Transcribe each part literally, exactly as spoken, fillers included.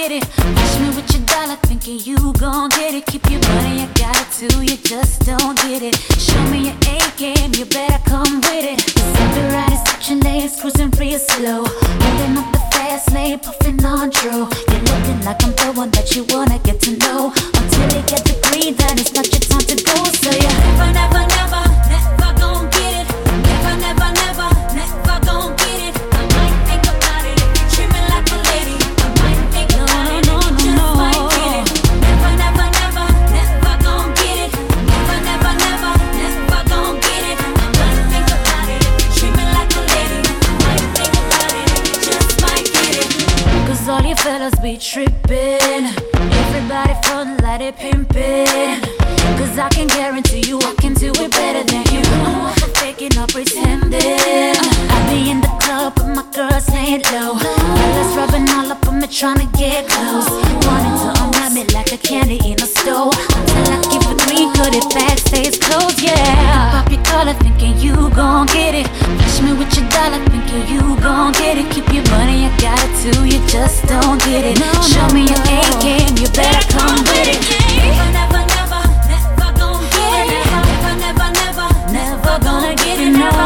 get it. Push me with your dollar, thinking you gon' get it. Keep your money, I got it too, you just don't get it. Show me your A game, you better come with it. Cause riding switching lanes, cruising real slow. Holding up the fast lane, puffing on Drew. You're looking like I'm the one that you wanna get to know. Until you get the green, then it's not your time to go. So you never, never, never, never gon' get it. Never, never, never, never gon' get it. I might think about it if you treat me like a lady. I might think about it if you just might get it. Never, never, never, never gon' get it. Never, never, never, never gon' get it. I might think about it if you treat me like a lady. I might think about it if you just might get it. Cause all you fellas be trippin'. Everybody front like they pimpin'. Cause I can guarantee you I can do it better than you. I'm for faking or pretending. I be in the club but my girls ain't low. Fellas rubbing all up on me trying to get close. Wanting to unwrap me like a candy in a store. Until I give the green, cut it back, stays closed, yeah. Pop your collar thinking you gon' get it. Flash me with your dollar thinking you gon' get it. Keep your money, I got it too, you just don't get it. Show me your A game, you better come with it. Never, never, never, never gon' get it. Never, never, never, never gonna get it. No.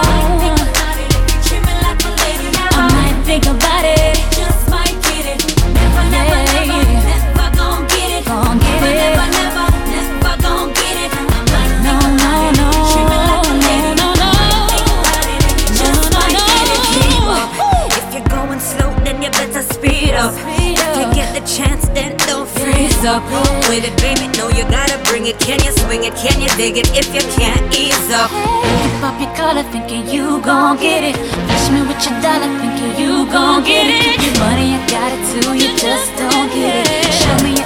I might think about it, just might get it. Never, never, never, never gon' get it. Gon' get it. Never, never, never gon' get it. No, no, no, no, no, no. Just might get it. Keep up. If you're going slow, then you better speed up. If you get the chance, then don't freeze up. With it, baby, no, you gotta bring it. Can you swing it? Can you dig it? If you can't, ease up. Keep up your collar, thinking you gon' get it. Flash me with your dollar, thinking you gon' get it. Your money, I got it too, you just don't get it. Show me